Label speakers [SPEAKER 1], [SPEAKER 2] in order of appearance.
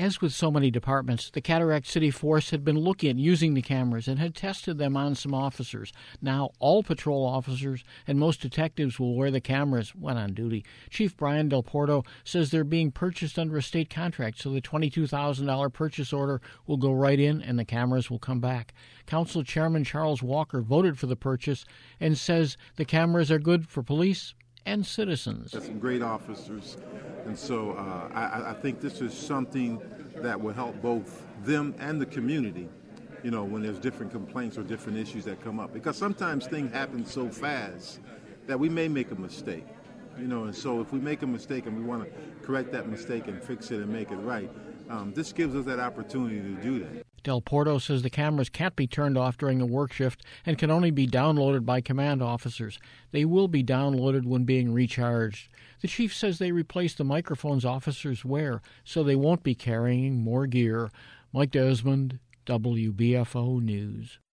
[SPEAKER 1] As with so many departments, the Cataract City Force had been looking at using the cameras and had tested them on some officers. Now all patrol officers and most detectives will wear the cameras when on duty. Chief Brian Del Porto says they're being purchased under a state contract, so the $22,000 purchase order will go right in and the cameras will come back. Council Chairman Charles Walker voted for the purchase and says the cameras are good for police and citizens.
[SPEAKER 2] That's some great officers, and so I think this is something that will help both them and the community, you know, when there's different complaints or different issues that come up. Because sometimes things happen so fast that we may make a mistake, you know, and so if we make a mistake and we want to correct that mistake and fix it and make it right, this gives us that opportunity to do that.
[SPEAKER 1] Del Porto says the cameras can't be turned off during the work shift and can only be downloaded by command officers. They will be downloaded when being recharged. The chief says they replace the microphones officers wear, so they won't be carrying more gear. Mike Desmond, WBFO News.